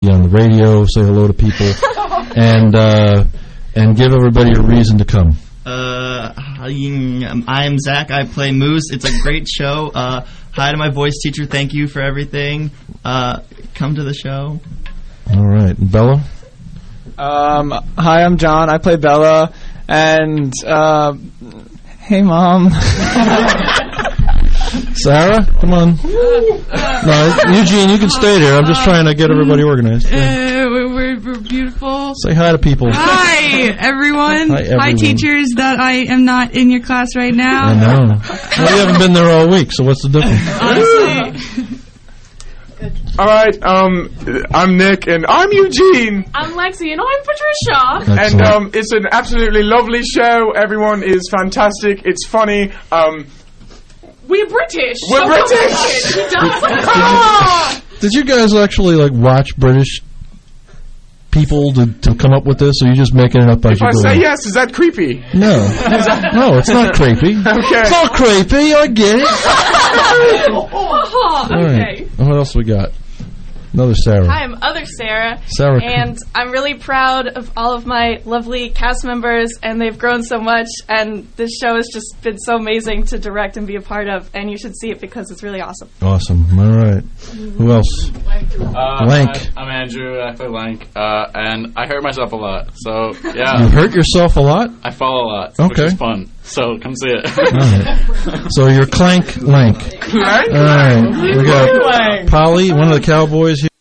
on the radio, say hello to people, and give everybody a reason to come. I'm Zach. I play Moose. It's a great show. Hi to my voice teacher. Thank you for everything. Come to the show. All right. Bella? Hi, I'm John. I play Bella. And, hey, Mom. Sarah? Come on. No, Eugene, you can stay there. I'm just trying to get everybody organized. We're beautiful. Say hi to people. Hi, everyone. Hi, everyone. Hi, teachers that I am not in your class right now. I know. Well, you haven't been there all week, so what's the difference? Honestly. All right, I'm Nick, and I'm Eugene. I'm Lexi, and I'm Patricia. Excellent. And it's an absolutely lovely show. Everyone is fantastic. It's funny. We're British. We're British. Did you guys actually watch British people to come up with this, or are you just making it up as you go? If I say yes, is that creepy? No. No, it's not creepy. Okay. It's not creepy, I get it. Okay. All right. What else we got? Another Sarah. Hi, I'm other Sarah. Sarah. And I'm really proud of all of my lovely cast members, and they've grown so much, and this show has just been so amazing to direct and be a part of, and you should see it because it's really awesome. Awesome. All right. Who else? Lank. I'm Andrew. I play Lank, and I hurt myself a lot. So, yeah. You hurt yourself a lot? I fall a lot, okay. which is fun. So, come see it. All right. So, you're Clank Lank. Clank? All right. We got Polly, one of the cowboys here.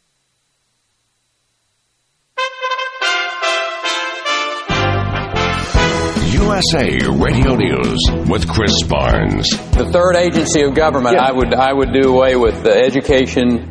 USA Radio News with Chris Barnes. The third agency of government, I would do away with the education,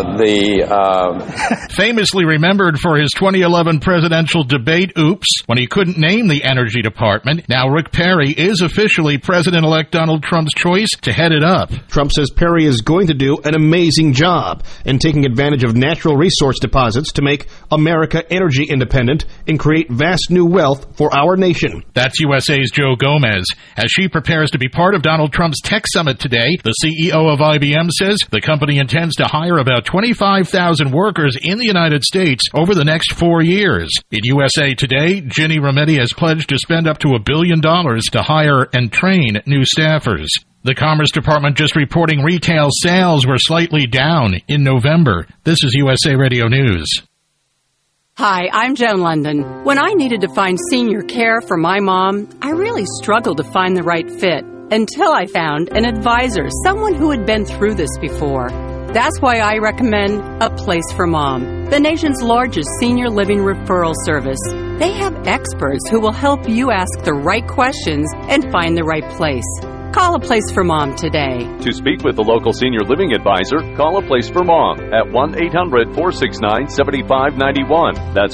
Famously remembered for his 2011 presidential debate, when he couldn't name the Energy Department, now Rick Perry is officially President-elect Donald Trump's choice to head it up. Trump says Perry is going to do an amazing job in taking advantage of natural resource deposits to make America energy independent and create vast new wealth for our nation. That's USA's Joe Gomez. As she prepares to be part of Donald Trump's tech summit today, the CEO of IBM says the company intends to hire about 25,000 workers in the United States over the next 4 years. In USA Today, Ginny Rometty has pledged to spend up to $1 billion to hire and train new staffers. The Commerce Department just reporting retail sales were slightly down in November. This is USA Radio News. Hi, I'm Joan London. When I needed to find senior care for my mom, I really struggled to find the right fit until I found an advisor, someone who had been through this before. That's why I recommend A Place for Mom, the nation's largest senior living referral service. They have experts who will help you ask the right questions and find the right place. Call A Place for Mom today. To speak with the local senior living advisor, call A Place for Mom at 1-800-469-7591. That's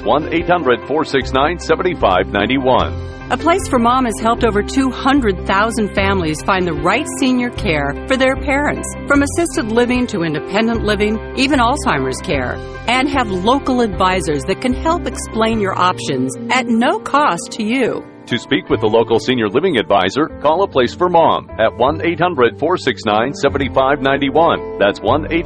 1-800-469-7591. A Place for Mom has helped over 200,000 families find the right senior care for their parents, from assisted living to independent living, even Alzheimer's care, and have local advisors that can help explain your options at no cost to you. To speak with the local senior living advisor, call A Place for Mom at 1-800-469-7591. That's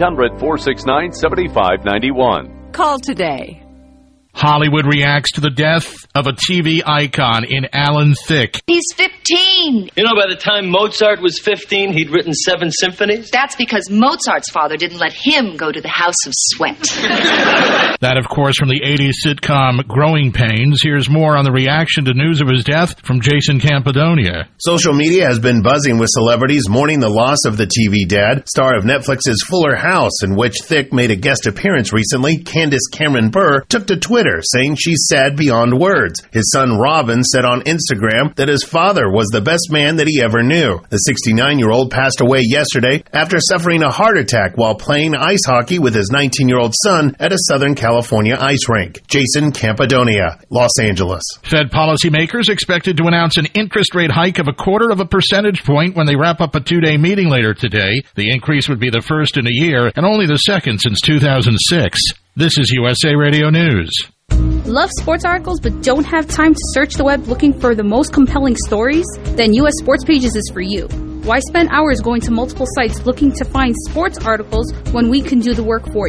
1-800-469-7591. Call today. Hollywood reacts to the death of a TV icon in Alan Thicke. He's 15. You know, by the time Mozart was 15, he'd written 7 symphonies. That's because Mozart's father didn't let him go to the House of Sweat. That, of course, from the 80s sitcom Growing Pains. Here's more on the reaction to news of his death from Jason Campadonia. Social media has been buzzing with celebrities mourning the loss of the TV dad. Star of Netflix's Fuller House, in which Thicke made a guest appearance recently, Candace Cameron Bure took to Twitter saying she's sad beyond words. His son Robin said on Instagram that his father was the best man that he ever knew. The 69-year-old passed away yesterday after suffering a heart attack while playing ice hockey with his 19-year-old son at a Southern California ice rink. Jason Campadonia, Los Angeles. Fed policymakers expected to announce an interest rate hike of 0.25 percentage point when they wrap up a 2-day meeting later today. The increase would be the first in a year and only the second since 2006. This is USA Radio News. Love sports articles but don't have time to search the web looking for the most compelling stories? Then US Sports Pages is for you. Why spend hours going to multiple sites looking to find sports articles when we can do the work for you?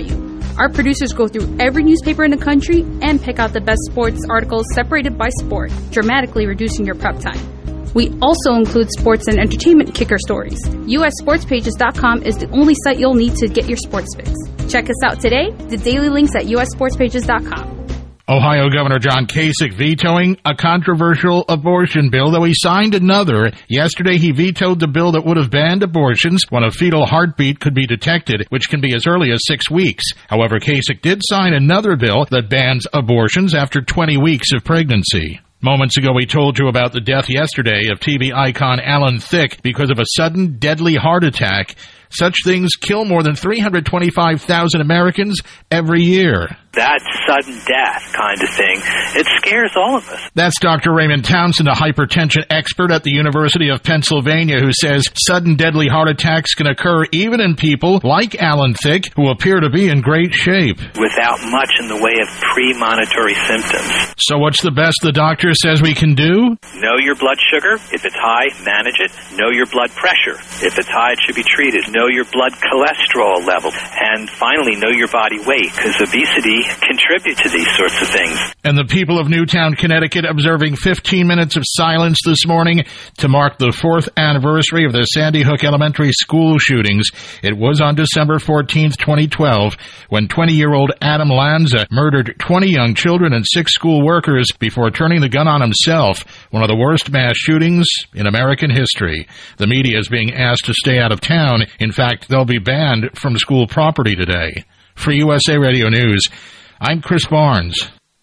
Our producers go through every newspaper in the country and pick out the best sports articles separated by sport, dramatically reducing your prep time. We also include sports and entertainment kicker stories. USSportsPages.com is the only site you'll need to get your sports fix. Check us out today. The daily links at USSportsPages.com. Ohio Governor John Kasich vetoing a controversial abortion bill, though he signed another. Yesterday, he vetoed the bill that would have banned abortions when a fetal heartbeat could be detected, which can be as early as 6 weeks. However, Kasich did sign another bill that bans abortions after 20 weeks of pregnancy. Moments ago, we told you about the death yesterday of TV icon Alan Thicke because of a sudden, deadly heart attack. Such things kill more than 325,000 Americans every year. That sudden death kind of thing, it scares all of us. That's Dr. Raymond Townsend, a hypertension expert at the University of Pennsylvania, who says sudden deadly heart attacks can occur even in people like Alan Thicke, who appear to be in great shape. Without much in the way of premonitory symptoms. So what's the best the doctor says we can do? Know your blood sugar. If it's high, manage it. Know your blood pressure. If it's high, it should be treated. Know your blood cholesterol level. And finally, know your body weight, because obesity contribute to these sorts of things. And the people of Newtown, Connecticut, observing 15 minutes of silence this morning to mark the 4th anniversary of the Sandy Hook Elementary School shootings. It was on December 14th, 2012, when 20-year-old Adam Lanza murdered 20 young children and 6 school workers before turning the gun on himself, one of the worst mass shootings in American history. The media is being asked to stay out of town. In fact, they'll be banned from school property today. For USA Radio News, I'm Chris Barnes.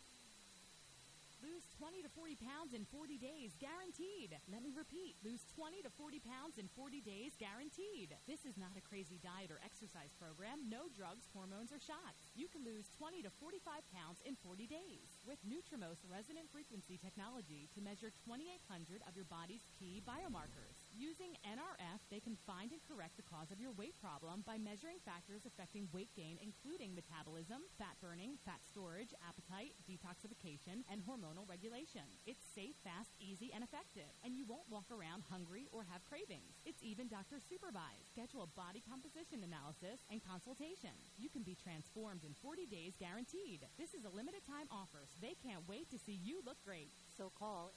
Lose 20 to 40 pounds in 40 days, guaranteed. Let me repeat, lose 20 to 40 pounds in 40 days, guaranteed. This is not a crazy diet or exercise program. No drugs, hormones, or shots. You can lose 20 to 45 pounds in 40 days with Nutrimos resonant frequency technology to measure 2,800 of your body's key biomarkers. Using NRF, they can find and correct the cause of your weight problem by measuring factors affecting weight gain, including metabolism, fat burning, fat storage, appetite, detoxification, and hormonal regulation. It's safe, fast, easy, and effective, and you won't walk around hungry or have cravings. It's even doctor supervised. Schedule a body composition analysis and consultation. You can be transformed in 40 days, guaranteed. This is a limited time offer, so they can't wait to see you look great. So call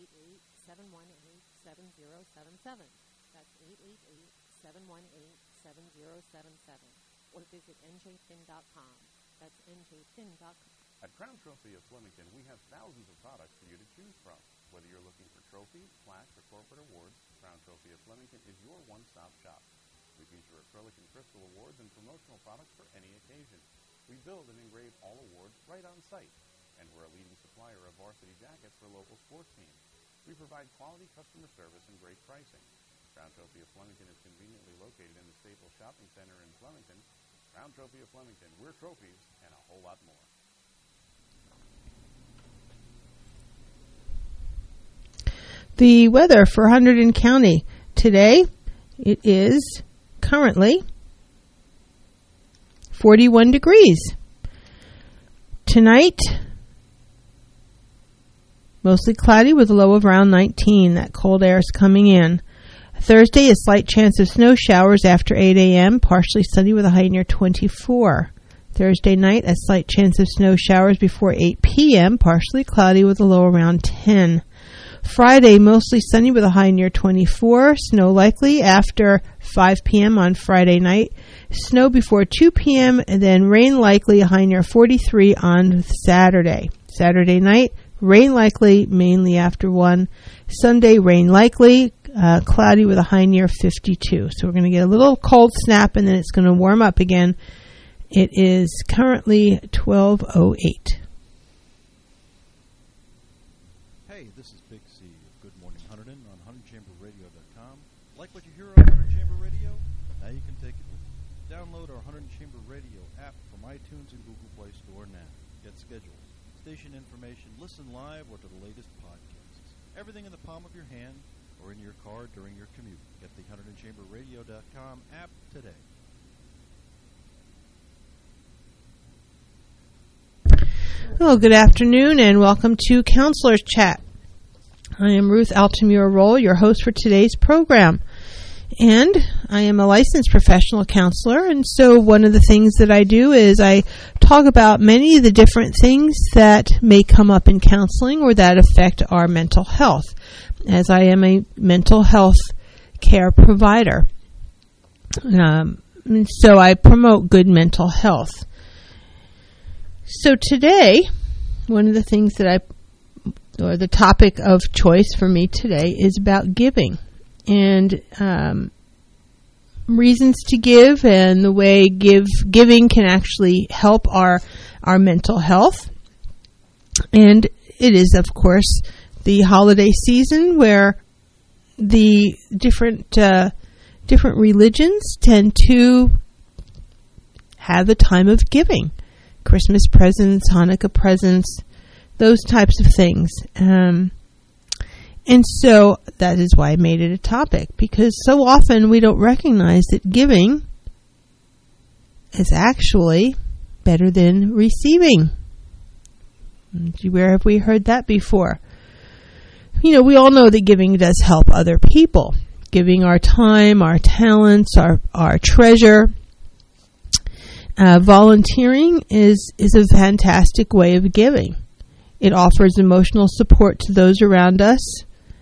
888-718-7077. That's 888-718-7077. Or visit njfin.com. That's njfin.com. At Crown Trophy of Flemington, we have thousands of products for you to choose from. Whether you're looking for trophies, plaques, or corporate awards, Crown Trophy of Flemington is your one-stop shop. We feature acrylic and crystal awards and promotional products for any occasion. We build and engrave all awards right on site. And we're a leading supplier of varsity jackets for local sports teams. We provide quality customer service and great pricing. Crown Trophy of Flemington is conveniently located in the Staples Shopping Center in Flemington. Crown Trophy of Flemington, we're trophies and a whole lot more. The weather for Hunterdon County today, it is currently 41 degrees. Tonight, mostly cloudy with a low of around 19. That cold air is coming in. Thursday, a slight chance of snow showers after 8 a.m., partially sunny with a high near 24. Thursday night, a slight chance of snow showers before 8 p.m., partially cloudy with a low around 10. Friday, mostly sunny with a high near 24. Snow likely after 5 p.m. on Friday night. Snow before 2 p.m. and then rain likely, a high near 43 on Saturday. Saturday night, rain likely mainly after 1. Sunday, rain likely, cloudy with a high near 52. So we're going to get a little cold snap and then it's going to warm up again. It is currently 12:08. Hey, this is Big C of Good Morning Hunterdon on HunterdonChamberRadio.com. Like what you hear on Hunterdon Chamber Radio? Now you can take it with you. Download our Hunterdon Chamber Radio app from iTunes and Google Play Store now. Get schedules, station information, listen live, or to the latest podcasts. Everything in the palm of your hand or in your car during your commute. Get the HunterdonChamberRadio.com app today. Well, good afternoon and welcome to Counselor's Chat. I am Ruth Altamura Roll, your host for today's program. And I am a licensed professional counselor, and so one of the things that I do is I talk about many of the different things that may come up in counseling or that affect our mental health, as I am a mental health care provider. And so I promote good mental health. So today, one of the things that or the topic of choice for me today is about giving and reasons to give and the way giving can actually help our mental health. And it is, of course, the holiday season where the different religions tend to have a time of giving. Christmas presents, Hanukkah presents, those types of things. And so that is why I made it a topic, because so often we don't recognize that giving is actually better than receiving. Where have we heard that before? We all know that giving does help other people. Giving our time, our talents, our treasure. Volunteering is a fantastic way of giving. It offers emotional support to those around us.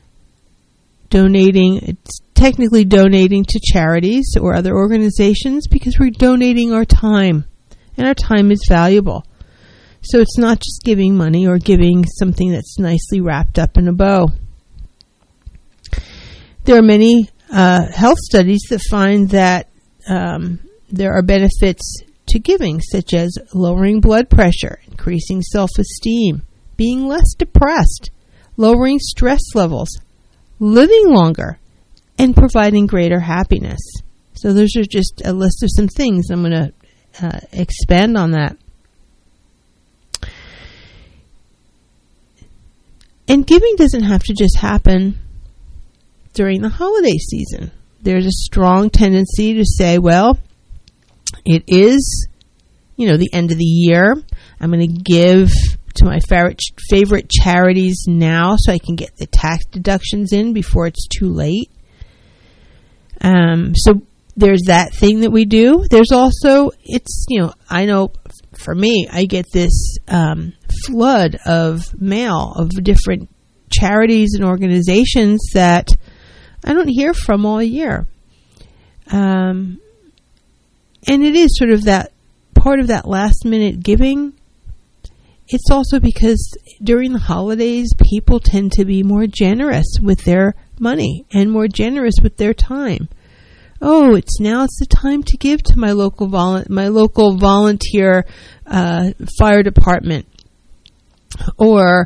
It's technically donating to charities or other organizations because we're donating our time, and our time is valuable. So it's not just giving money or giving something that's nicely wrapped up in a bow. There are many health studies that find that there are benefits to giving, such as lowering blood pressure, increasing self-esteem, being less depressed, lowering stress levels, living longer, and providing greater happiness. So those are just a list of some things. I'm going to expand on that. And giving doesn't have to just happen during the holiday season. There's a strong tendency to say, well, it is, the end of the year. I'm going to give to my favorite charities now so I can get the tax deductions in before it's too late. So there's that thing that we do. There's also, I know for me, I get this flood of mail of different charities and organizations that I don't hear from all year. And it is sort of that part of that last minute giving. It's also because during the holidays, people tend to be more generous with their money and more generous with their time. Oh, it's the time to give to my local volunteer fire department, or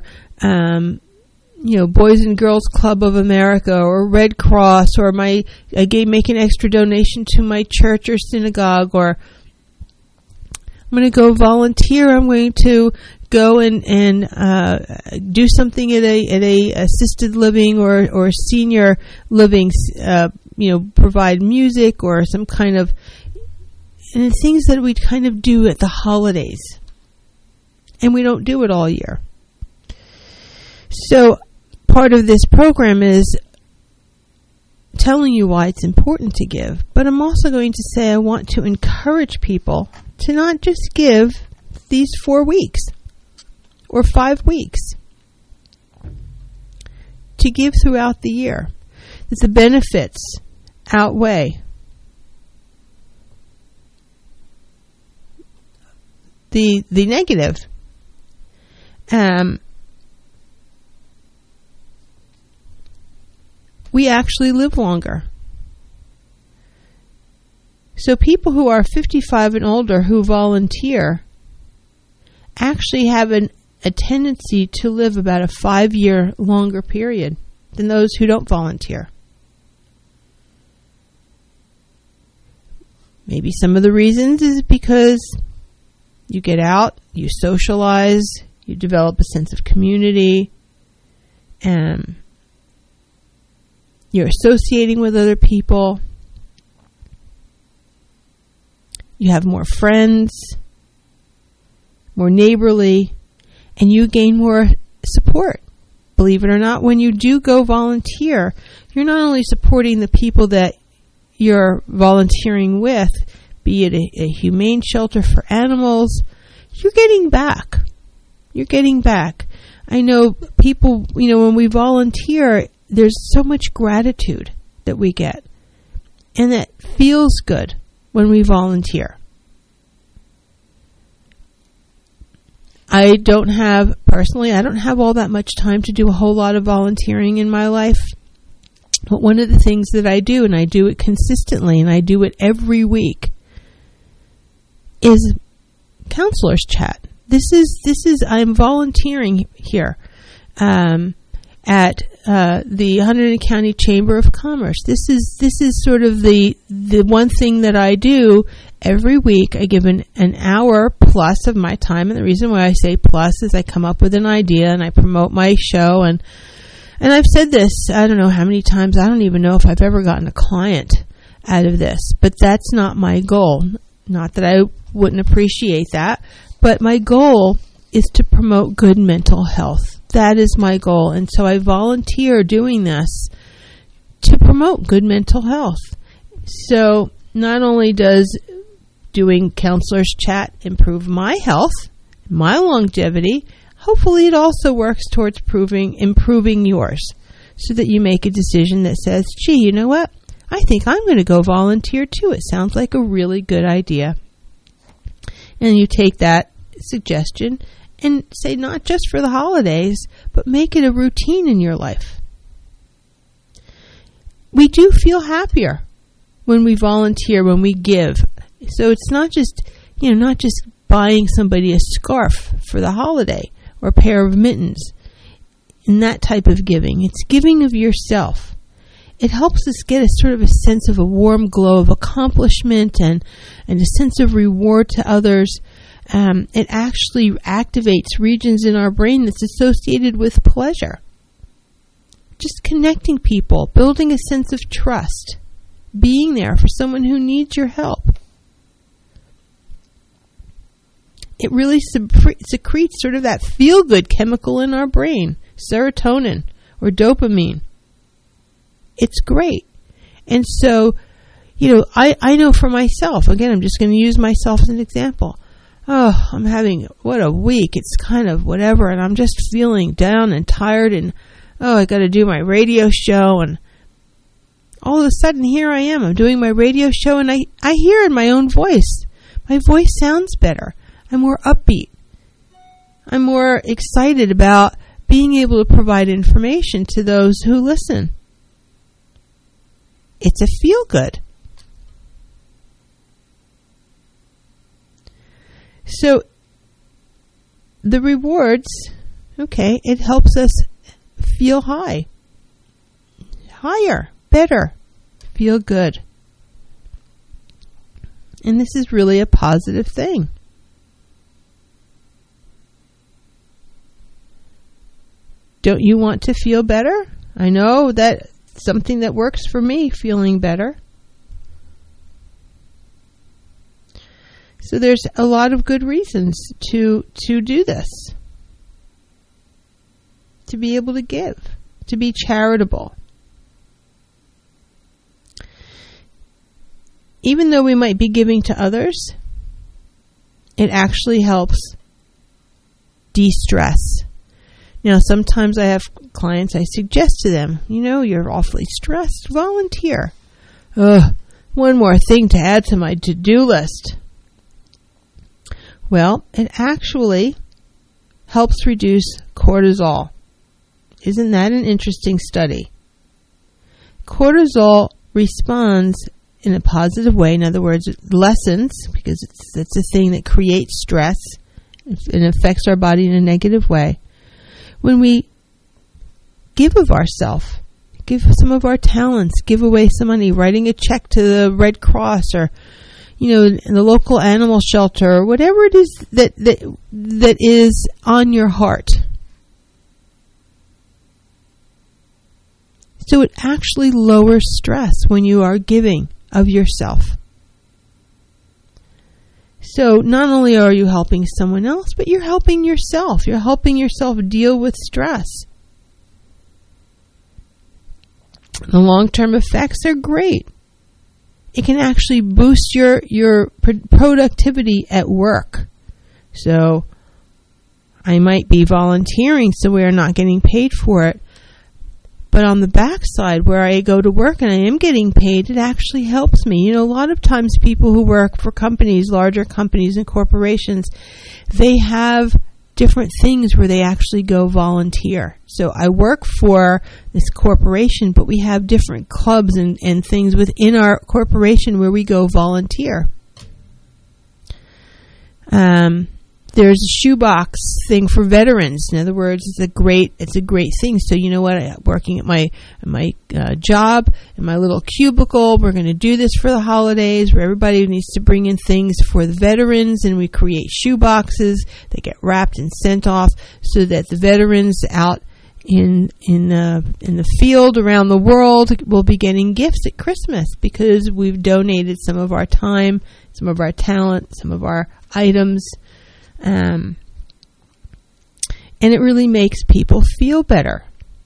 Boys and Girls Club of America, or Red Cross, or make an extra donation to my church or synagogue, or I'm going to go volunteer. I'm going to go and do something at a assisted living or senior living. Provide music or some kind of, and things that we kind of do at the holidays, and we don't do it all year. So part of this program is telling you why it's important to give, but I'm also going to say I want to encourage people to not just give these 4 weeks or 5 weeks, to give throughout the year. That the benefits outweigh the negative. We actually live longer. So people who are 55 and older who volunteer actually have a tendency to live about a 5-year longer period than those who don't volunteer. Maybe some of the reasons is because you get out, you socialize, you develop a sense of community, and you're associating with other people. You have more friends, more neighborly, and you gain more support. Believe it or not, when you do go volunteer, you're not only supporting the people that you're volunteering with, be it a humane shelter for animals, you're getting back. You're getting back. I know people, when we volunteer, there's so much gratitude that we get. And that feels good when we volunteer. I don't have all that much time to do a whole lot of volunteering in my life. But one of the things that I do, and I do it consistently, and I do it every week, is counselor's chat. I'm volunteering here at the Hunterdon County Chamber of Commerce. This is sort of the one thing that I do every week. I give an hour plus of my time, and the reason why I say plus is I come up with an idea and I promote my show, and I've said this, I don't know how many times, I don't even know if I've ever gotten a client out of this, but that's not my goal. Not that I wouldn't appreciate that, but my goal is to promote good mental health. That is my goal. And so I volunteer doing this to promote good mental health. So not only does doing counselor's chat improve my health, my longevity, hopefully it also works towards improving yours, so that you make a decision that says, gee, you know what? I think I'm going to go volunteer too. It sounds like a really good idea. And you take that suggestion and say, not just for the holidays, but make it a routine in your life. We do feel happier when we volunteer, when we give. So it's not just buying somebody a scarf for the holiday or a pair of mittens and that type of giving. It's giving of yourself. It helps us get a sort of a sense of a warm glow of accomplishment and a sense of reward to others. It actually activates regions in our brain that's associated with pleasure. Just connecting people, building a sense of trust, being there for someone who needs your help. It really secretes sort of that feel-good chemical in our brain, serotonin or dopamine. It's great. And so, I know for myself, again, I'm just going to use myself as an example. Oh, I'm having, what a week. It's kind of whatever, and I'm just feeling down and tired, and I got to do my radio show, and all of a sudden here I am. I'm doing my radio show, and I hear in my own voice. My voice sounds better. I'm more upbeat. I'm more excited about being able to provide information to those who listen. It's a feel-good. So, the rewards, it helps us feel higher, better, feel good. And this is really a positive thing. Don't you want to feel better? I know that's something that works for me, feeling better. So there's a lot of good reasons to do this. To be able to give. To be charitable. Even though we might be giving to others, it actually helps de-stress. Now, sometimes I have clients, I suggest to them, you're awfully stressed, volunteer. One more thing to add to my to-do list. Well, it actually helps reduce cortisol. Isn't that an interesting study? Cortisol responds in a positive way. In other words, it lessens, because it's a thing that creates stress and affects our body in a negative way. When we give of ourselves, give some of our talents, give away some money, writing a check to the Red Cross or, in the local animal shelter, or whatever it is that is on your heart. So it actually lowers stress when you are giving of yourself. So not only are you helping someone else, but you're helping yourself. You're helping yourself deal with stress. The long-term effects are great. it can actually boost your productivity at work. So I might be volunteering somewhere, not getting paid for it, but on the backside where I go to work and I am getting paid, it actually helps me. A lot of times people who work for companies, larger companies and corporations, they have different things where they actually go volunteer. So I work for this corporation, but we have different clubs and things within our corporation where we go volunteer. There's a shoebox thing for veterans. In other words, it's a great thing. So you know what? Working at my job, in my little cubicle, we're going to do this for the holidays, where everybody needs to bring in things for the veterans, and we create shoe boxes that get wrapped and sent off, so that the veterans out in the field around the world will be getting gifts at Christmas, because we've donated some of our time, some of our talent, some of our items. And it really makes people feel better.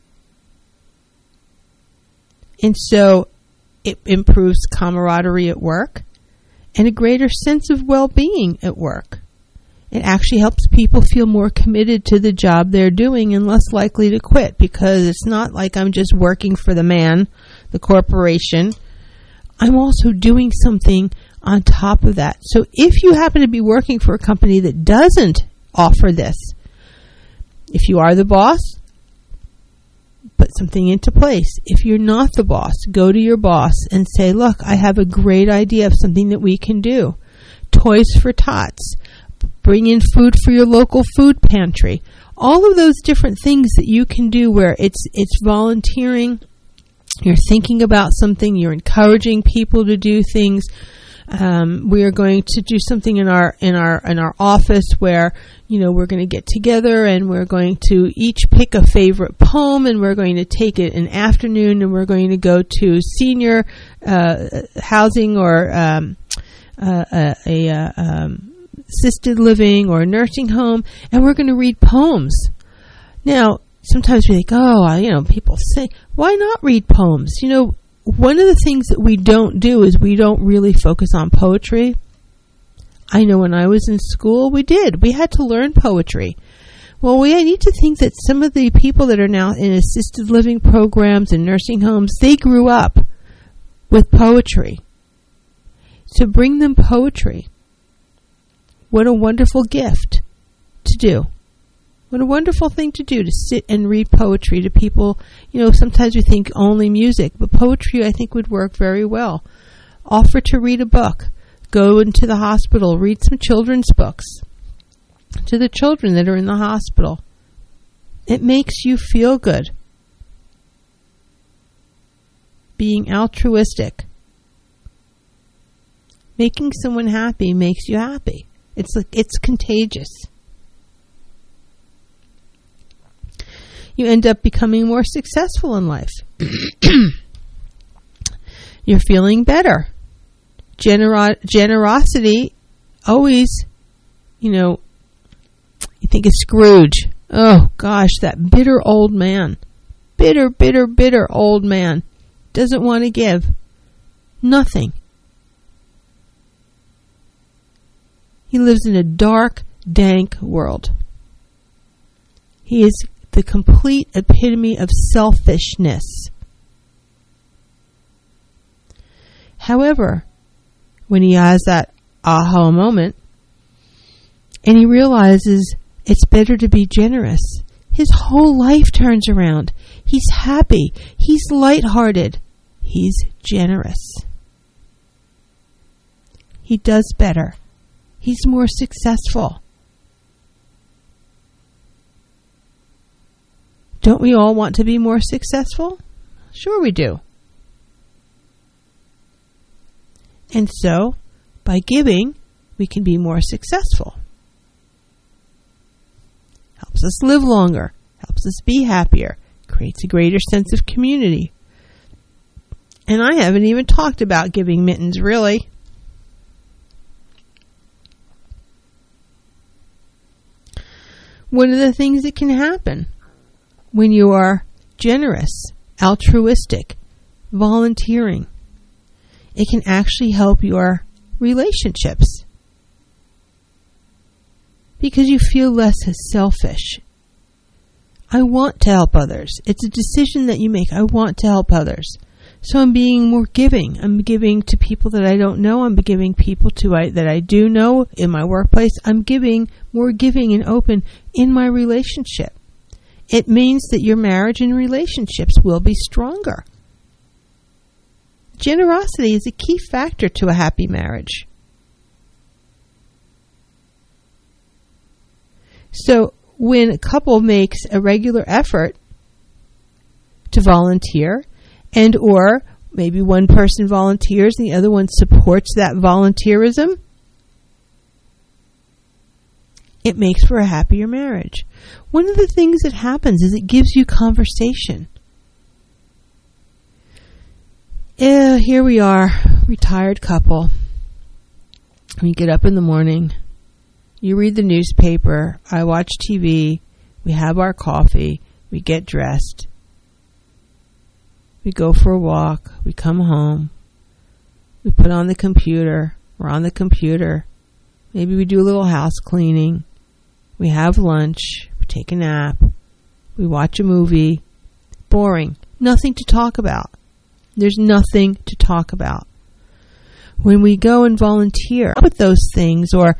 And so it improves camaraderie at work and a greater sense of well-being at work. It actually helps people feel more committed to the job they're doing and less likely to quit, because it's not like I'm just working for the man, the corporation. I'm also doing something on top of that. So if you happen to be working for a company that doesn't offer this, if you are the boss, put something into place. If you're not the boss, go to your boss and say, look, I have a great idea of something that we can do. Toys for Tots. Bring in food for your local food pantry. All of those different things that you can do where it's volunteering, you're thinking about something, you're encouraging people to do things. We are going to do something in our office where, we're going to get together and we're going to each pick a favorite poem, and we're going to take it an afternoon, and we're going to go to senior housing or assisted living or a nursing home, and we're going to read poems. Now, sometimes we think, people say, why not read poems? One of the things that we don't do is we don't really focus on poetry. I know when I was in school, we did. We had to learn poetry. Well, we need to think that some of the people that are now in assisted living programs and nursing homes, they grew up with poetry. So bring them poetry. What a wonderful gift to do. What a wonderful thing to do, to sit and read poetry to people. Sometimes we think only music, but poetry I think would work very well. Offer to read a book. Go into the hospital, read some children's books to the children that are in the hospital. It makes you feel good. Being altruistic. Making someone happy makes you happy. It's contagious. You end up becoming more successful in life. You're feeling better. Generosity always, you think of Scrooge. Oh, gosh, that bitter old man. Bitter old man. Doesn't want to give. Nothing. He lives in a dark, dank world. He is the complete epitome of selfishness. However, when he has that aha moment and he realizes it's better to be generous, his whole life turns around. He's happy. He's lighthearted. He's generous. He does better. He's more successful. Don't we all want to be more successful? Sure we do. And so, by giving, we can be more successful. Helps us live longer. Helps us be happier. Creates a greater sense of community. And I haven't even talked about giving mittens, really. One of the things that can happen when you are generous, altruistic, volunteering, It can actually help your relationships because you feel less selfish. I want to help others. It's a decision that you make. I want to help others. So I'm being more giving. I'm giving to people that I don't know. I'm giving people that I do know in my workplace. I'm more giving and open in my relationship. It means that your marriage and relationships will be stronger. Generosity is a key factor to a happy marriage. So when a couple makes a regular effort to volunteer, and or maybe one person volunteers and the other one supports that volunteerism, it makes for a happier marriage. One of the things that happens is it gives you conversation. Here we are, retired couple. We get up in the morning. You read the newspaper. I watch TV. We have our coffee. We get dressed. We go for a walk. We come home. We put on the computer. We're on the computer. Maybe we do a little house cleaning. We have lunch. We take a nap. We watch a movie. Boring. Nothing to talk about. There's nothing to talk about. When we go and volunteer with those things, or,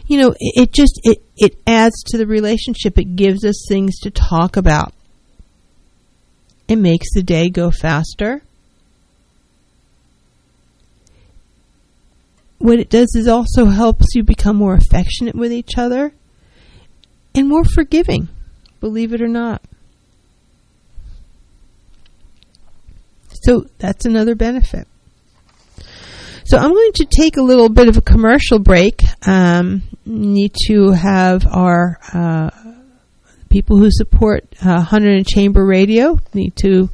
it adds to the relationship. It gives us things to talk about. It makes the day go faster. What it does is also helps you become more affectionate with each other and more forgiving, believe it or not. So that's another benefit. So I'm going to take a little bit of a commercial break. Need to have our people who support Hunter and Chamber Radio need to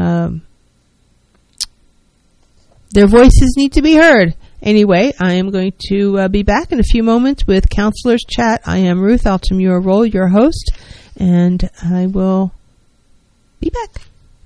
their voices need to be heard. Anyway, I am going to be back in a few moments with Counselor's Chat. I am Ruth Altamura-Roll, your host, and I will be back.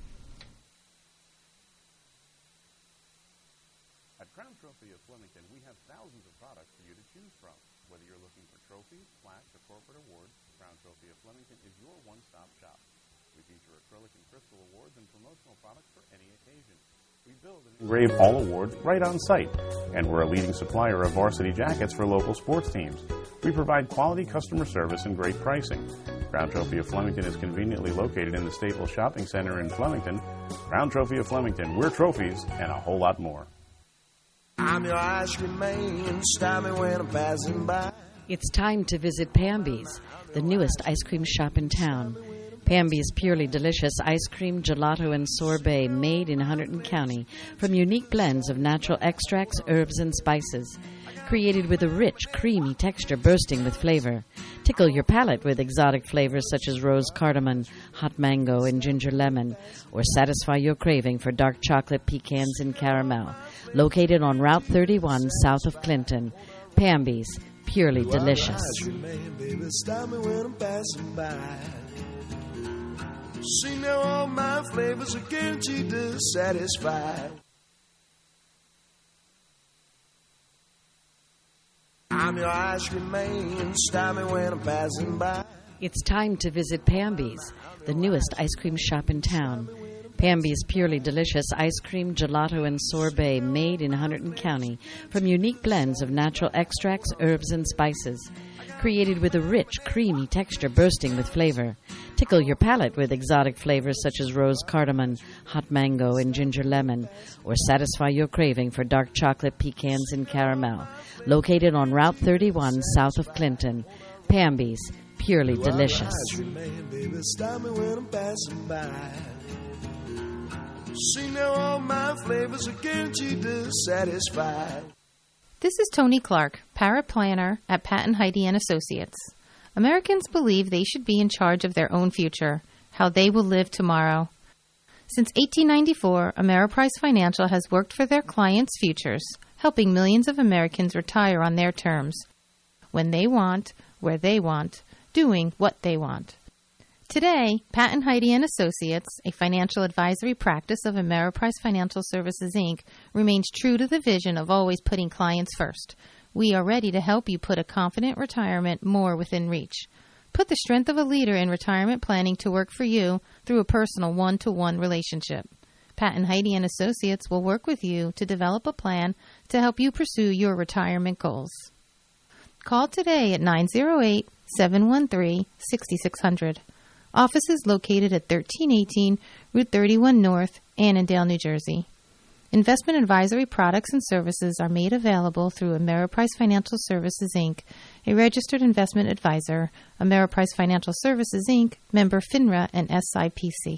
At Crown Trophy of Flemington, we have thousands of products for you to choose from. Whether you're looking for trophies, plaques, or corporate awards, Crown Trophy of Flemington is your one-stop shop. We feature acrylic and crystal awards and promotional products for any occasion. We build and engrave all awards right on site, and we're a leading supplier of varsity jackets for local sports teams. We provide quality customer service and great pricing. Crown Trophy of Flemington is conveniently located in the Staples Shopping Center in Flemington. Crown Trophy of Flemington, we're trophies and a whole lot more. I'm your ice cream man, stop me when I'm passing by. It's time to visit Pamby's, the newest ice cream shop in town. Pamby's purely delicious ice cream, gelato, and sorbet made in Hunterdon County from unique blends of natural extracts, herbs, and spices. Created with a rich, creamy texture bursting with flavor. Tickle your palate with exotic flavors such as rose cardamom, hot mango, and ginger lemon. Or satisfy your craving for dark chocolate, pecans, and caramel. Located on Route 31 south of Clinton. Pamby's, purely delicious. See now all my flavors are guaranteed to satisfy. I'm your ice cream man, stop me when I'm passing by. It's time to visit Pamby's, the newest ice cream shop in town. Pamby's purely delicious ice cream, gelato, and sorbet made in Hunterdon County from unique blends of natural extracts, herbs, and spices. Created with a rich, creamy texture bursting with flavor. Tickle your palate with exotic flavors such as rose cardamom, hot mango, and ginger lemon. Or satisfy your craving for dark chocolate, pecans, and caramel. Located on Route 31 south of Clinton. Pamby's, purely delicious. Stop me when I'm passing by. See now all my flavors are guaranteed to satisfy. This is Tony Clark, paraplanner at Patton Heidi & Associates. Americans believe they should be in charge of their own future, how they will live tomorrow. Since 1894, Ameriprise Financial has worked for their clients' futures, helping millions of Americans retire on their terms, when they want, where they want, doing what they want. Today, Pat and Heidi and Associates, a financial advisory practice of Ameriprise Financial Services, Inc., remains true to the vision of always putting clients first. We are ready to help you put a confident retirement more within reach. Put the strength of a leader in retirement planning to work for you through a personal one-to-one relationship. Pat and Heidi and Associates will work with you to develop a plan to help you pursue your retirement goals. Call today at 908-713-6600. Office is located at 1318 Route 31 North, Annandale, New Jersey. Investment advisory products and services are made available through Ameriprise Financial Services, Inc., a registered investment advisor, Ameriprise Financial Services, Inc., member FINRA and SIPC.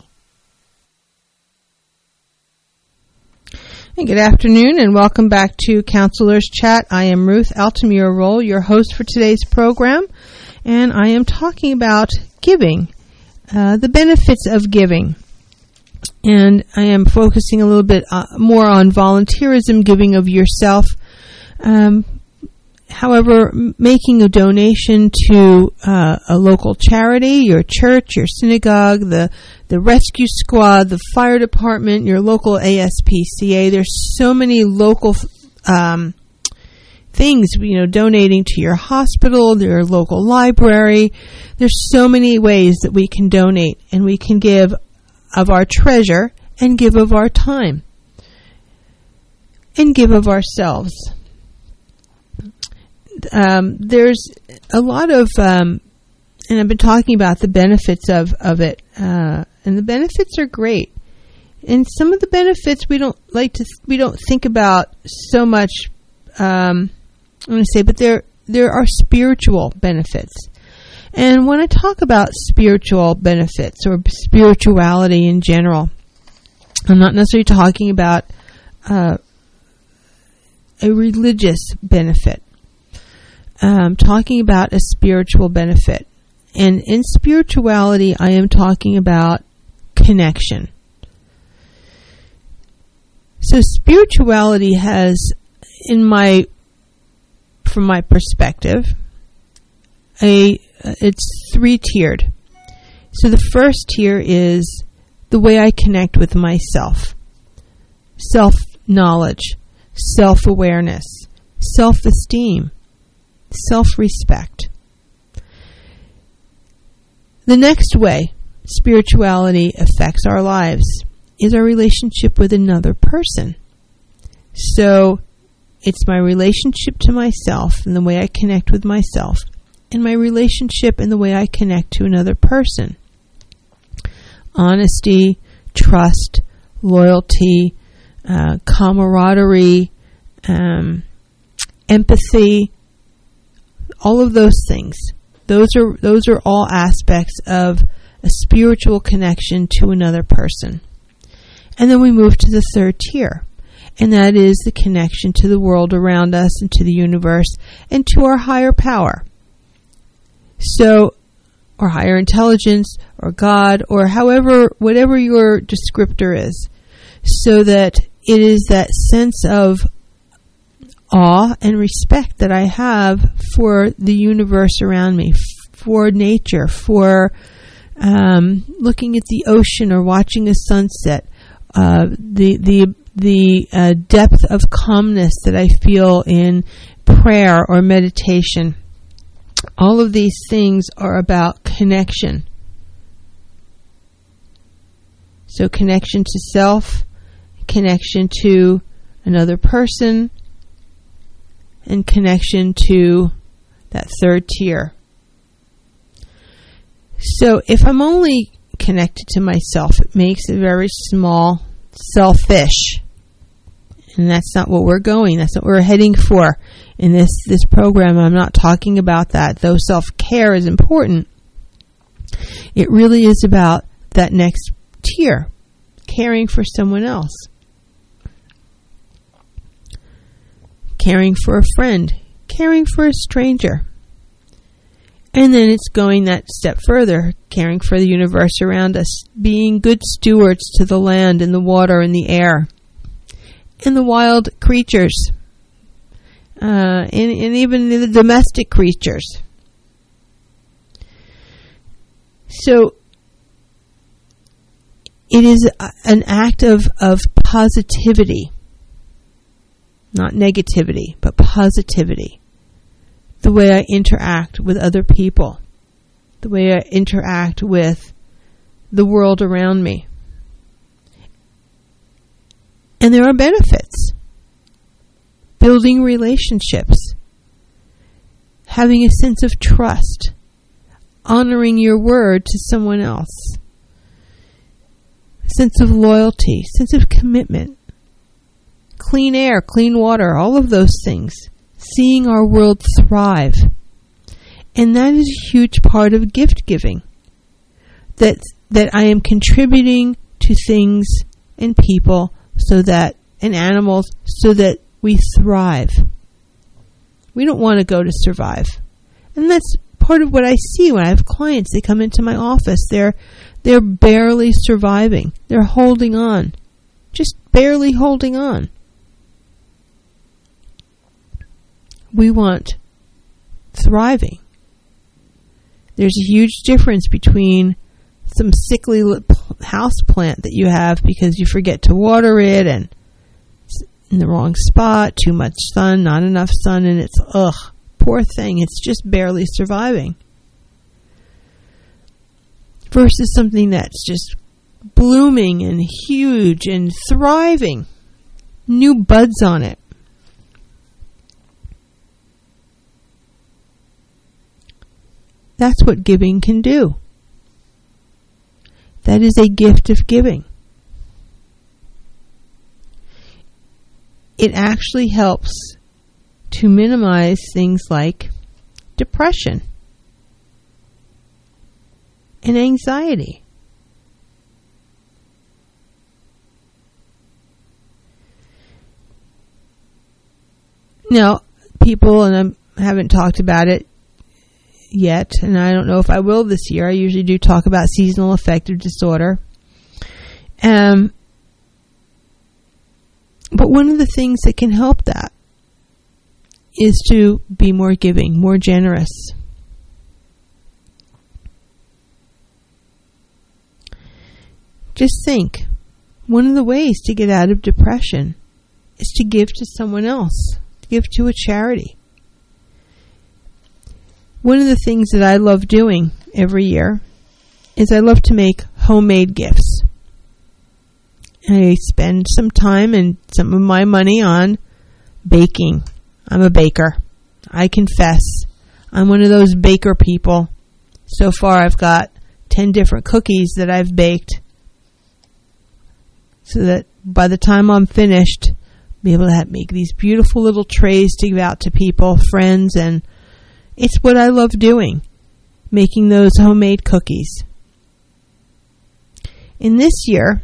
Hey, good afternoon and welcome back to Counselor's Chat. I am Ruth Altamura-Roll, your host for today's program, and I am talking about giving. The benefits of giving. And I am focusing a little bit more on volunteerism, giving of yourself. However, making a donation to a local charity, your church, your synagogue, the rescue squad, the fire department, your local ASPCA. There's so many local things, donating to your hospital, your local library. There's so many ways that we can donate, and we can give of our treasure and give of our time and give of ourselves. There's a lot of, and I've been talking about the benefits of it, and the benefits are great. And some of the benefits we don't think about so much. I'm going to say, but there are spiritual benefits. And when I talk about spiritual benefits or spirituality in general, I'm not necessarily talking about a religious benefit. I'm talking about a spiritual benefit. And in spirituality, I am talking about connection. So spirituality has, from my perspective, it's three-tiered. So the first tier is the way I connect with myself. Self-knowledge, self-awareness, self-esteem, self-respect. The next way spirituality affects our lives is our relationship with another person. So it's my relationship to myself and the way I connect with myself, and my relationship and the way I connect to another person. Honesty, trust, loyalty, camaraderie, empathy, all of those things. Those are all aspects of a spiritual connection to another person. And then we move to the third tier, and that is the connection to the world around us and to the universe and to our higher power. So, or higher intelligence, or God, or whatever your descriptor is, so that it is that sense of awe and respect that I have for the universe around me, for nature, for looking at the ocean or watching a sunset, the depth of calmness that I feel in prayer or meditation. All of these things are about connection. So connection to self, connection to another person, and connection to that third tier. So if I'm only connected to myself, it makes it very small, selfish. And that's not what we're going. That's what we're heading for in this program. I'm not talking about that. Though self-care is important, it really is about that next tier, caring for someone else, caring for a friend, caring for a stranger. And then it's going that step further, caring for the universe around us, being good stewards to the land and the water and the air and the wild creatures, and even the domestic creatures. So it is an act of positivity, not negativity, but positivity. The way I interact with other people, the way I interact with the world around me. And there are benefits. Building relationships, having a sense of trust, honoring your word to someone else, sense of loyalty, sense of commitment, clean air, clean water, all of those things, seeing our world thrive. And that is a huge part of gift giving, that I am contributing to things and people and animals so that we thrive. We don't want to go to survive. And that's part of what I see when I have clients. They come into my office. They're barely surviving. They're holding on. Just barely holding on. We want thriving. There's a huge difference between some sickly house plant that you have because you forget to water it and it's in the wrong spot, too much sun, not enough sun, and it's, poor thing, it's just barely surviving. Versus something that's just blooming and huge and thriving. New buds on it. That's what giving can do. That is a gift of giving. It actually helps to minimize things like depression and anxiety. Now, people, and I haven't talked about it yet, and I don't know if I will this year. I usually do talk about seasonal affective disorder. But one of the things that can help that is to be more giving, more generous. Just think, one of the ways to get out of depression is to give to someone else, to give to a charity. One of the things that I love doing every year is I love to make homemade gifts. I spend some time and some of my money on baking. I'm a baker. I confess. I'm one of those baker people. So far I've got 10 different cookies that I've baked so that by the time I'm finished, I'll be able to make these beautiful little trays to give out to people, friends, and it's what I love doing, making those homemade cookies. And this year's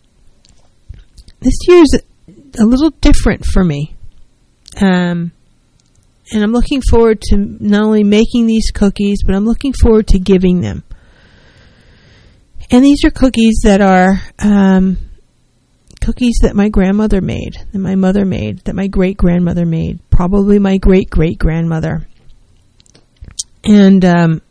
a little different for me. And I'm looking forward to not only making these cookies, but I'm looking forward to giving them. And these are cookies that are cookies that my grandmother made, that my mother made, that my great-grandmother made, probably my great-great-grandmother. And they're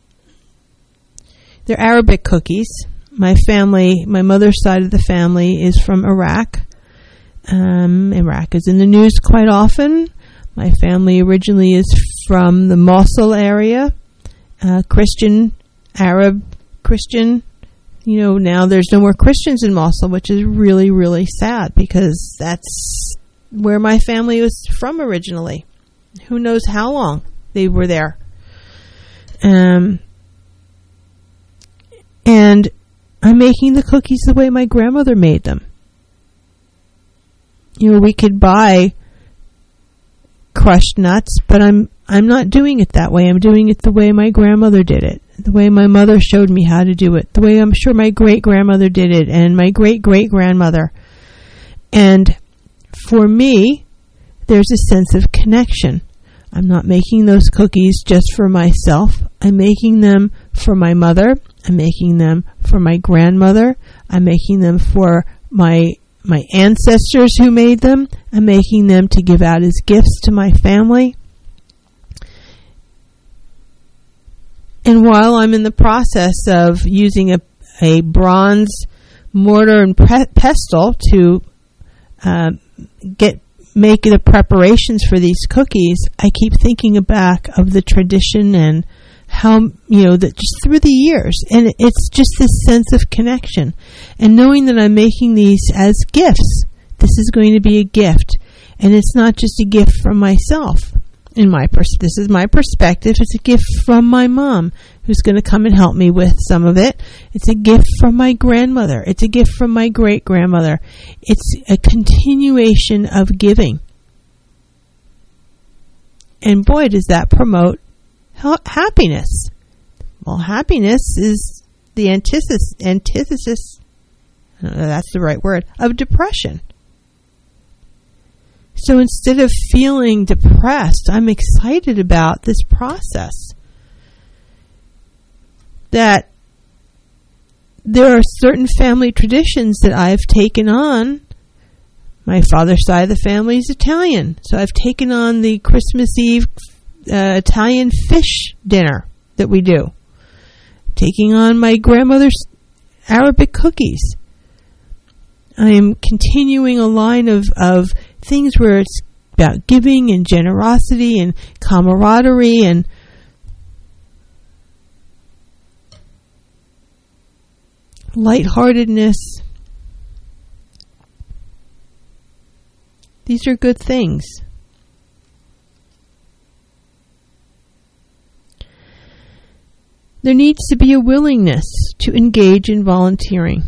Arabic cookies. My mother's side of the family is from Iraq. Iraq is in the news quite often. My family originally is from the Mosul area, Christian, Arab, Christian. You know, now there's no more Christians in Mosul, which is really, really sad because that's where my family was from originally. Who knows how long they were there. And I'm making the cookies the way my grandmother made them. You know, we could buy crushed nuts, but I'm not doing it that way. I'm doing it the way my grandmother did it, the way my mother showed me how to do it, the way I'm sure my great-grandmother did it, and my great-great-grandmother. And for me, there's a sense of connection. I'm not making those cookies just for myself. I'm making them for my mother. I'm making them for my grandmother. I'm making them for my ancestors who made them. I'm making them to give out as gifts to my family. And while I'm in the process of using a bronze mortar and pestle to make the preparations for these cookies, I keep thinking back of the tradition and how, that just through the years. And it's just this sense of connection. And knowing that I'm making these as gifts. This is going to be a gift. And it's not just a gift from myself. This is my perspective. It's a gift from my mom, who's going to come and help me with some of it. It's a gift from my grandmother. It's a gift from my great-grandmother. It's a continuation of giving. And boy, does that promote happiness. Well, happiness is the antithesis, that's the right word, of depression. So instead of feeling depressed, I'm excited about this process. That there are certain family traditions that I've taken on. My father's side of the family is Italian, so I've taken on the Christmas Eve Italian fish dinner that we do. Taking on my grandmother's Arabic cookies. I am continuing a line of things where it's about giving and generosity and camaraderie and lightheartedness. These are good things. There needs to be a willingness to engage in volunteering.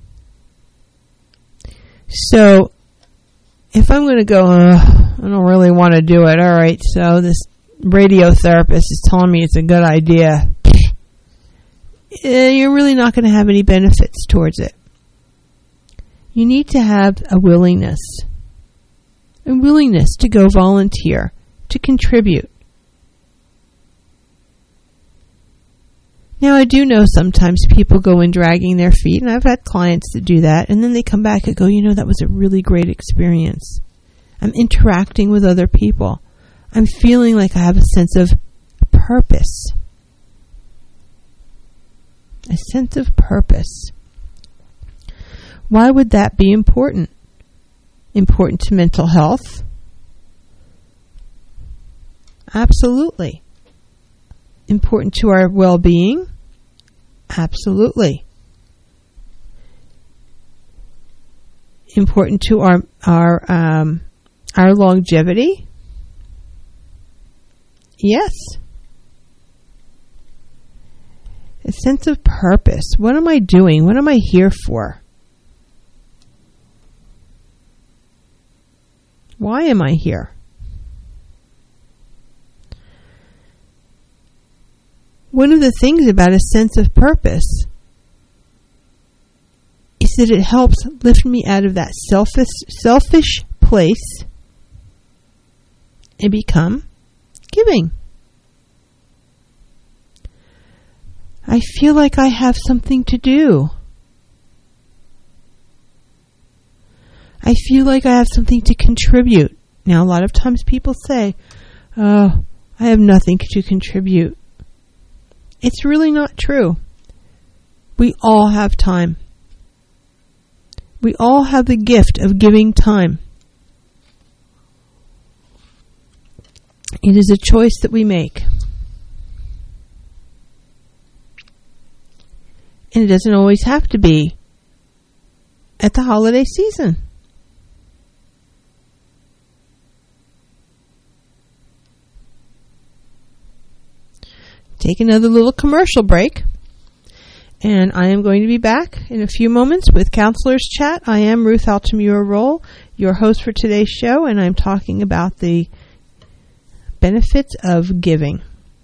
So, if I'm going to go, I don't really want to do it. All right, so this radio therapist is telling me it's a good idea. You're really not going to have any benefits towards it. You need to have a willingness to go volunteer, to contribute. Now, I do know sometimes people go in dragging their feet, and I've had clients that do that, and then they come back and go, that was a really great experience. I'm interacting with other people. I'm feeling like I have a sense of purpose. A sense of purpose. Why would that be important? Important to mental health? Absolutely. Important to our well-being? Absolutely. Important to our longevity? Yes. A sense of purpose. What am I doing? What am I here for? Why am I here? One of the things about a sense of purpose is that it helps lift me out of that selfish place and become giving. I feel like I have something to do. I feel like I have something to contribute. Now, a lot of times people say, I have nothing to contribute. It's really not true. We all have time. We all have the gift of giving time. It is a choice that we make. And it doesn't always have to be at the holiday season. Take another little commercial break, and I am going to be back in a few moments with Counselor's Chat. I am Ruth Altamura-Roll, your host for today's show, and I'm talking about the benefits of giving.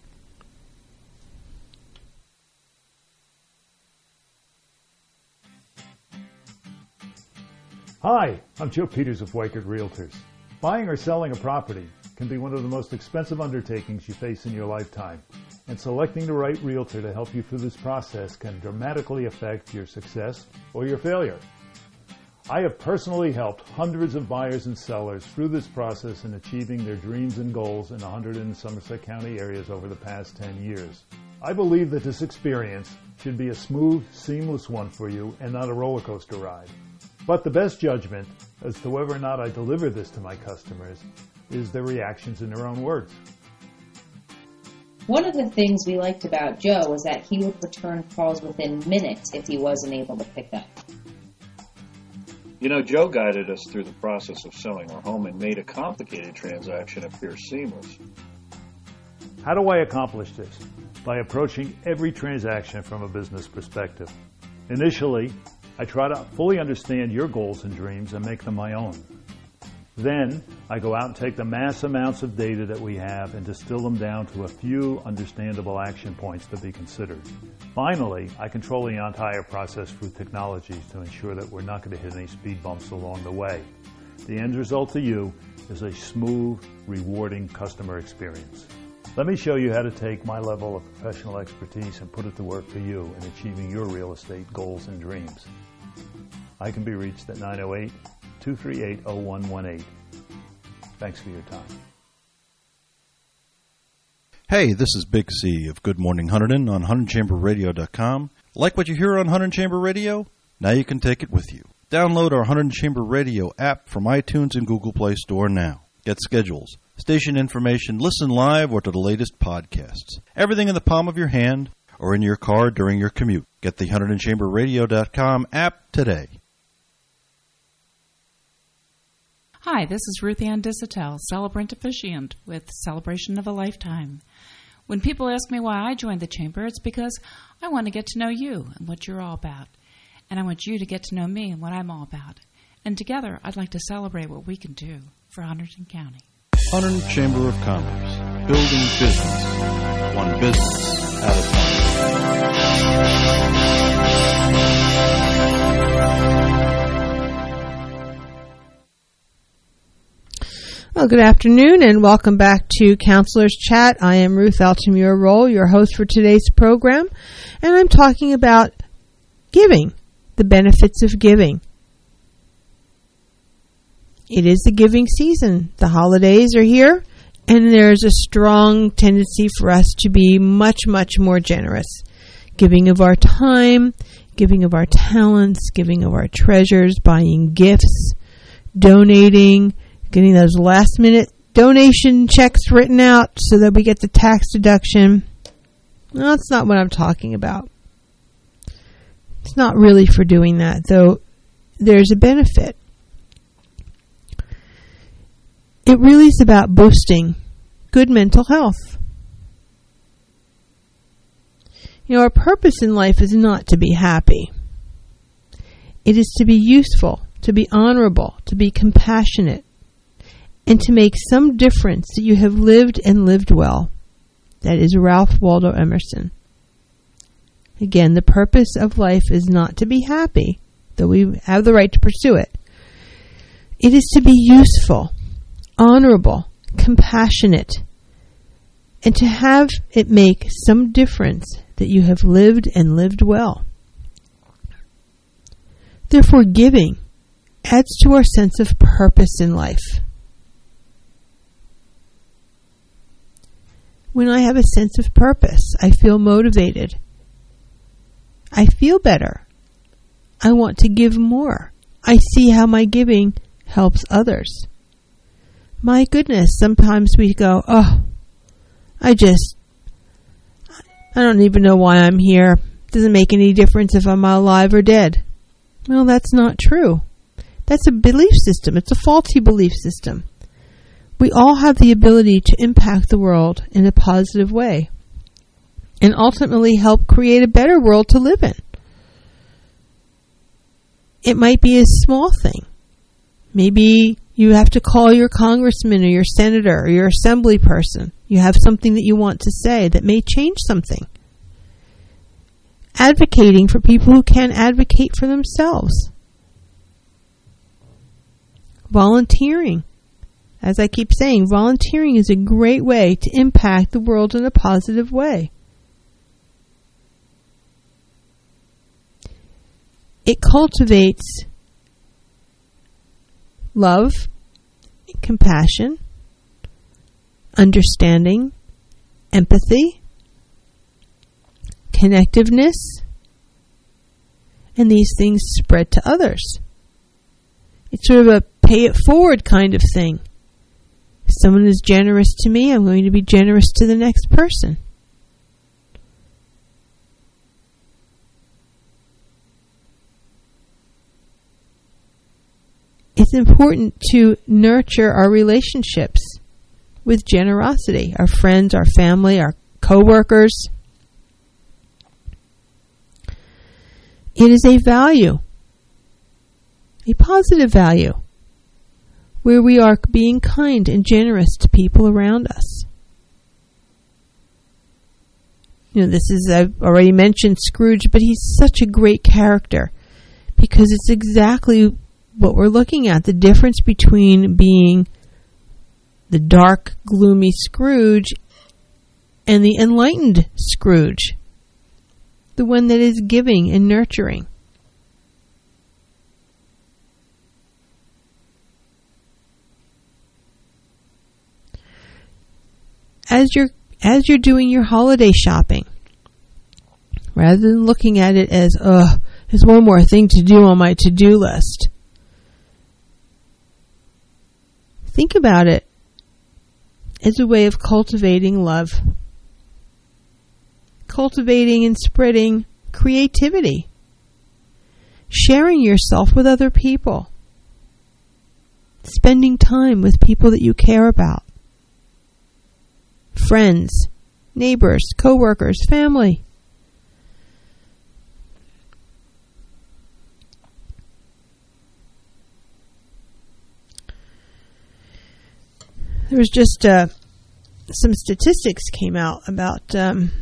Hi, I'm Joe Peters of Weichert Realtors. Buying or selling a property can be one of the most expensive undertakings you face in your lifetime, and selecting the right realtor to help you through this process can dramatically affect your success or your failure. I have personally helped hundreds of buyers and sellers through this process in achieving their dreams and goals in the Hunterdon and Somerset County areas over the past 10 years. I believe that this experience should be a smooth, seamless one for you and not a roller coaster ride. But the best judgment as to whether or not I deliver this to my customers is their reactions in their own words. One of the things we liked about Joe was that he would return calls within minutes if he wasn't able to pick up. You know, Joe guided us through the process of selling our home and made a complicated transaction appear seamless. How do I accomplish this? By approaching every transaction from a business perspective. Initially, I try to fully understand your goals and dreams and make them my own. Then, I go out and take the mass amounts of data that we have and distill them down to a few understandable action points to be considered. Finally, I control the entire process through technologies to ensure that we're not going to hit any speed bumps along the way. The end result to you is a smooth, rewarding customer experience. Let me show you how to take my level of professional expertise and put it to work for you in achieving your real estate goals and dreams. I can be reached at 908-238-0118. Thanks for your time. Hey, this is Big C of Good Morning Hunterdon on HunterdonChamberRadio.com. Like what you hear on Hunterdon Chamber Radio? Now you can take it with you. Download our Hunterdon Chamber Radio app from iTunes and Google Play Store now. Get schedules, station information, listen live or to the latest podcasts. Everything in the palm of your hand or in your car during your commute. Get the HunterdonChamberRadio.com app today. Hi, this is Ruth Ann Disotell, celebrant officiant with Celebration of a Lifetime. When people ask me why I joined the Chamber, it's because I want to get to know you and what you're all about. And I want you to get to know me and what I'm all about. And together, I'd like to celebrate what we can do for Hunterdon County. Hunterdon Chamber of Commerce, building business, one business at a Well, good afternoon and welcome back to Counselor's Chat. I am Ruth Altamura Roll, your host for today's program, and I'm talking about giving, the benefits of giving. It is the giving season. The holidays are here, and there's a strong tendency for us to be much, much more generous. Giving of our time, giving of our talents, giving of our treasures, buying gifts, donating, getting those last-minute donation checks written out so that we get the tax deduction. No, that's not what I'm talking about. It's not really for doing that, though there's a benefit. It really is about boosting good mental health. You know, our purpose in life is not to be happy. It is to be useful, to be honorable, to be compassionate, and to make some difference that you have lived and lived well. That is Ralph Waldo Emerson. Again, the purpose of life is not to be happy, though we have the right to pursue it. It is to be useful, honorable, compassionate, and to have it make some difference that you have lived and lived well. Therefore, giving adds to our sense of purpose in life. When I have a sense of purpose, I feel motivated. I feel better. I want to give more. I see how my giving helps others. My goodness, sometimes we go, I don't even know why I'm here. Doesn't make any difference if I'm alive or dead. Well, that's not true. That's a belief system. It's a faulty belief system. We all have the ability to impact the world in a positive way and ultimately help create a better world to live in. It might be a small thing. Maybe you have to call your congressman or your senator or your assembly person. You have something that you want to say that may change something. Advocating for people who can't advocate for themselves. Volunteering. As I keep saying, volunteering is a great way to impact the world in a positive way. It cultivates love, compassion, understanding, empathy, connectiveness, and these things spread to others. It's sort of a pay it forward kind of thing. If someone is generous to me, I'm going to be generous to the next person. It's important to nurture our relationships with generosity, our friends, our family, our co-workers. It is a value, a positive value, where we are being kind and generous to people around us. This is, I've already mentioned Scrooge, but he's such a great character because it's exactly what we're looking at, the difference between being the dark, gloomy Scrooge and the enlightened Scrooge, the one that is giving and nurturing. As you're doing your holiday shopping, rather than looking at it as, there's one more thing to do on my to-do list, think about it as a way of cultivating love, cultivating and spreading creativity, sharing yourself with other people, spending time with people that you care about, friends, neighbors, co-workers, family. There was just some statistics came out about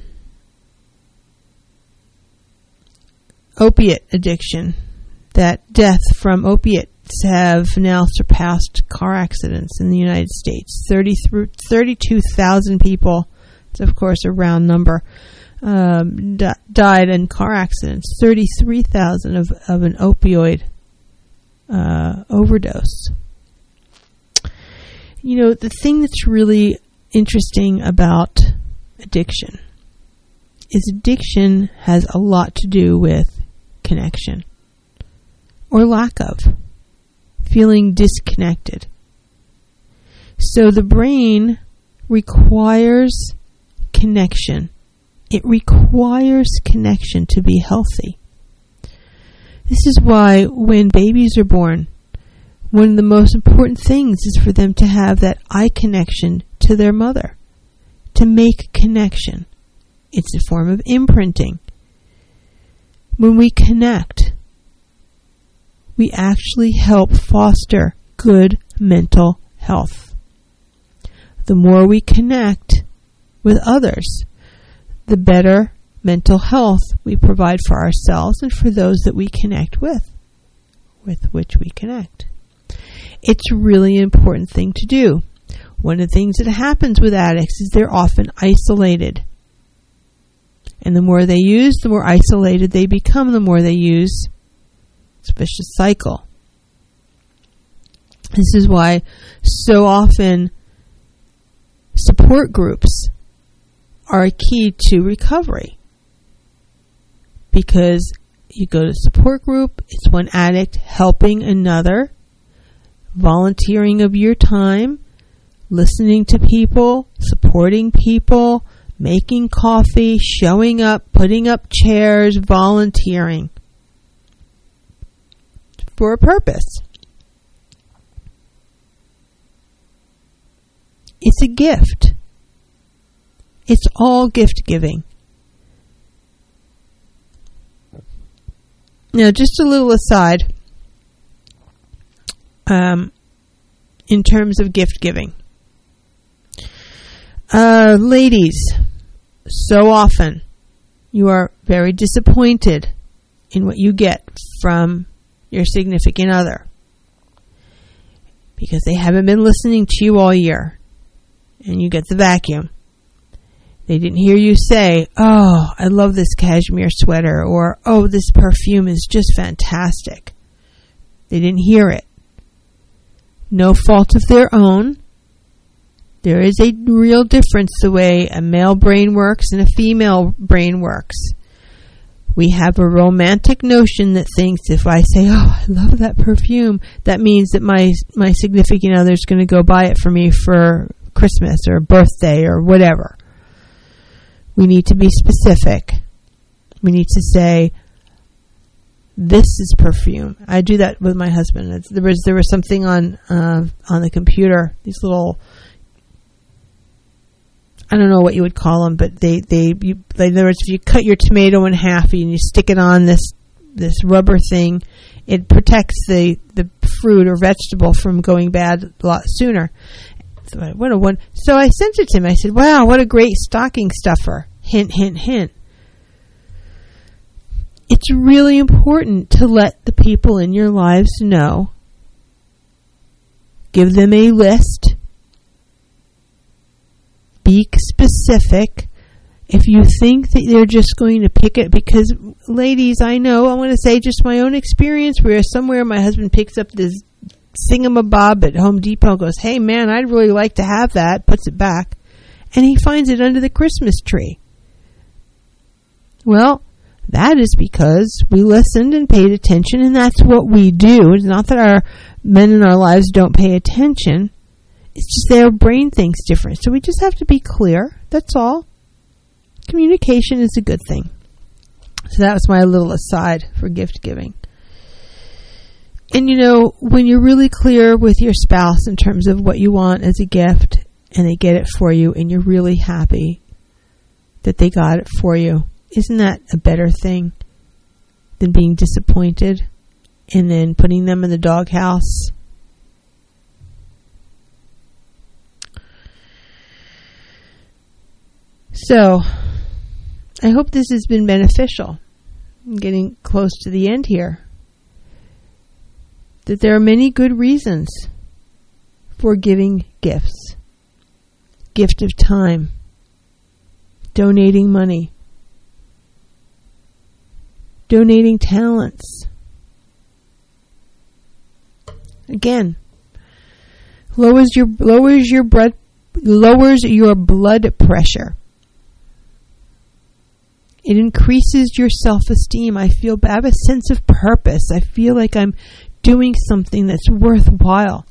opiate addiction, that death from opiates have now surpassed car accidents in the United States. 32,000 people, it's of course a round number, died in car accidents. 33,000 of an opioid overdose. The thing that's really interesting about addiction is addiction has a lot to do with connection or lack of, feeling disconnected. So the brain requires connection. It requires connection to be healthy. This is why when babies are born, one of the most important things is for them to have that eye connection to their mother, to make connection. It's a form of imprinting. When we connect, we actually help foster good mental health. The more we connect with others, the better mental health we provide for ourselves and for those that we connect with which we connect. It's a really important thing to do. One of the things that happens with addicts is they're often isolated. And the more they use, the more isolated they become, the more they use. It's a vicious cycle. This is why so often support groups are a key to recovery. Because you go to a support group, it's one addict helping another, volunteering of your time, listening to people, supporting people, making coffee, showing up, putting up chairs, volunteering for a purpose. It's a gift. It's all gift giving. Now, just a little aside, in terms of gift giving. Ladies, so often you are very disappointed in what you get from your significant other because they haven't been listening to you all year, and you get the vacuum. They didn't hear you say, "Oh, I love this cashmere sweater," or "Oh, this perfume is just fantastic." They didn't hear it. No fault of their own. There is a real difference the way a male brain works and a female brain works. We have a romantic notion that thinks if I say, oh, I love that perfume, that means that my significant other is going to go buy it for me for Christmas or birthday or whatever. We need to be specific. We need to say, this is perfume. I do that with my husband. There was something on the computer, these little, I don't know what you would call them, but in other words, if you cut your tomato in half and you stick it on this rubber thing, it protects the fruit or vegetable from going bad a lot sooner. So I sent it to him. I said, wow, what a great stocking stuffer. Hint, hint, hint. It's really important to let the people in your lives know. Give them a list. Be specific. If you think that they're just going to pick it, because ladies, I know, I want to say just my own experience where somewhere my husband picks up this thingamabob at Home Depot, goes, hey man, I'd really like to have that, puts it back, and he finds it under the Christmas tree. Well, that is because we listened and paid attention, and that's what we do. It's not that our men in our lives don't pay attention. It's just their brain thinks different. So we just have to be clear. That's all. Communication is a good thing. So that was my little aside for gift giving. And you know, when you're really clear with your spouse in terms of what you want as a gift, and they get it for you, and you're really happy that they got it for you, isn't that a better thing than being disappointed and then putting them in the doghouse? So, I hope this has been beneficial. I'm getting close to the end here. That there are many good reasons for giving gifts. Gift of time. Donating money. Donating talents. Again, lowers your blood pressure. It increases your self-esteem. I have a sense of purpose. I feel like I'm doing something that's worthwhile.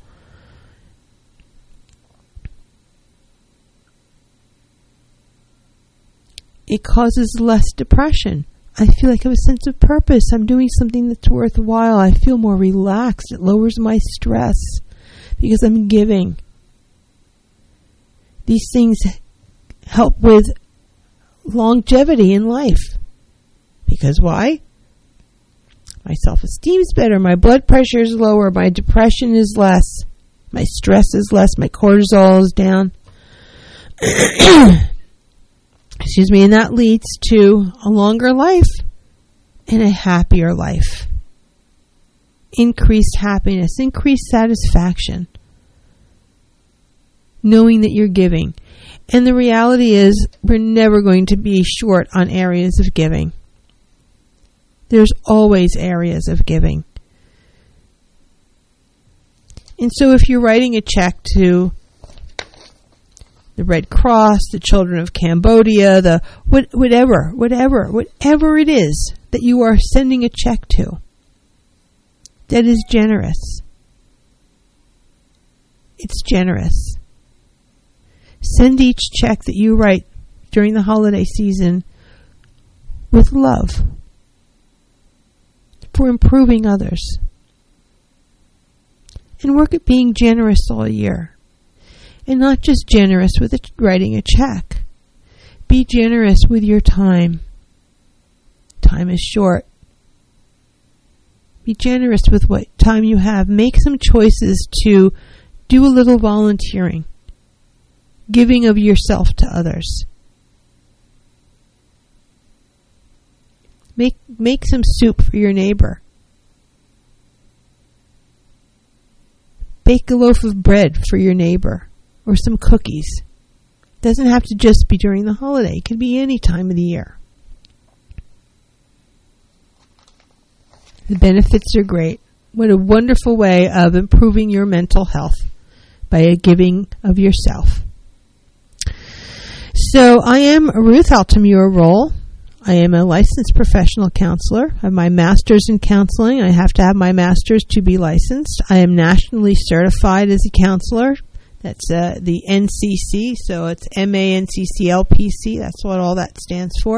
It causes less depression. I feel like I have a sense of purpose. I'm doing something that's worthwhile. I feel more relaxed. It lowers my stress because I'm giving. These things help with longevity in life. Because why? My self-esteem is better. My blood pressure is lower. My depression is less. My stress is less. My cortisol is down. Excuse me, and that leads to a longer life and a happier life. Increased happiness, increased satisfaction. Knowing that you're giving. And the reality is, we're never going to be short on areas of giving. There's always areas of giving. And so if you're writing a check to the Red Cross, the Children of Cambodia, the whatever it is that you are sending a check to, that is generous. It's generous. Send each check that you write during the holiday season with love for improving others. And work at being generous all year. And not just generous with writing a check. Be generous with your time. Time is short. Be generous with what time you have. Make some choices to do a little volunteering. Giving of yourself to others. Make some soup for your neighbor. Bake a loaf of bread for your neighbor. Or some cookies. Doesn't have to just be during the holiday. It can be any time of the year. The benefits are great. What a wonderful way of improving your mental health by a giving of yourself. So I am Ruth Altamura Roll. I am a licensed professional counselor. I have my master's in counseling. I have to have my master's to be licensed. I am nationally certified as a counselor. That's the NCC, so it's MANCCLPC. That's what all that stands for.